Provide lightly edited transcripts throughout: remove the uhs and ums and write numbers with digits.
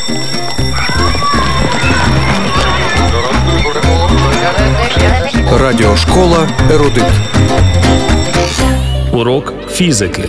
Радіошкола «Ерудит». Урок фізики.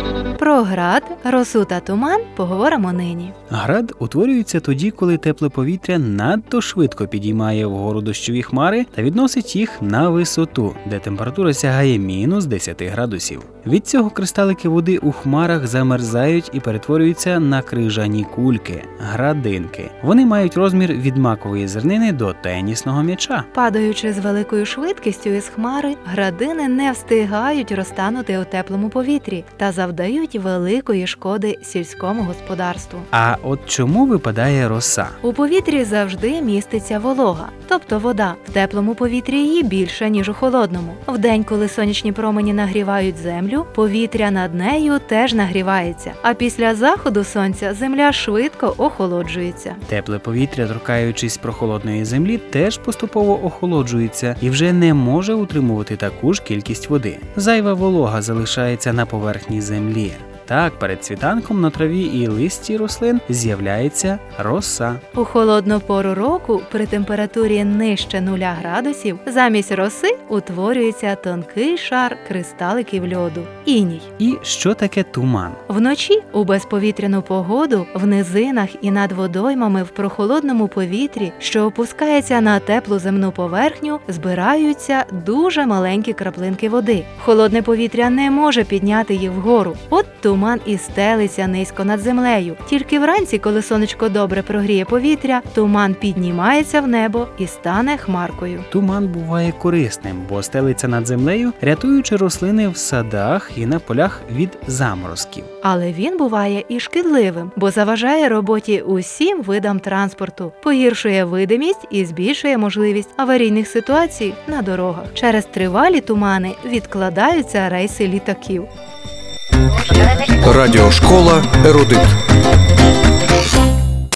Про град, росу та туман поговоримо нині. Град утворюється тоді, коли тепле повітря надто швидко підіймає вгору дощові хмари та відносить їх на висоту, де температура сягає мінус 10 градусів. Від цього кристалики води у хмарах замерзають і перетворюються на крижані кульки – градинки. Вони мають розмір від макової зернини до тенісного м'яча. Падаючи з великою швидкістю із хмари, градини не встигають розтанути у теплому повітрі та завдають великої шкоди сільському господарству. А от чому випадає роса? У повітрі завжди міститься волога, тобто вода. В теплому повітрі її більше, ніж у холодному. Вдень, коли сонячні промені нагрівають землю, повітря над нею теж нагрівається, а після заходу сонця земля швидко охолоджується. Тепле повітря, торкаючись прохолодної землі, теж поступово охолоджується і вже не може утримувати таку ж кількість води. Зайва волога залишається на поверхні землі. Так, перед світанком на траві і листі рослин з'являється роса. У холодну пору року при температурі нижче 0 градусів замість роси утворюється тонкий шар кристаликів льоду – іній. І що таке туман? Вночі у безповітряну погоду в низинах і над водоймами в прохолодному повітрі, що опускається на теплу земну поверхню, збираються дуже маленькі краплинки води. Холодне повітря не може підняти їх вгору. От туман і стелиться низько над землею. Тільки вранці, коли сонечко добре прогріє повітря, туман піднімається в небо і стане хмаркою. Туман буває корисним, бо стелиться над землею, рятуючи рослини в садах і на полях від заморозків. Але він буває і шкідливим, бо заважає роботі усім видам транспорту, погіршує видимість і збільшує можливість аварійних ситуацій на дорогах. Через тривалі тумани відкладаються рейси літаків. Радіошкола «Ерудит».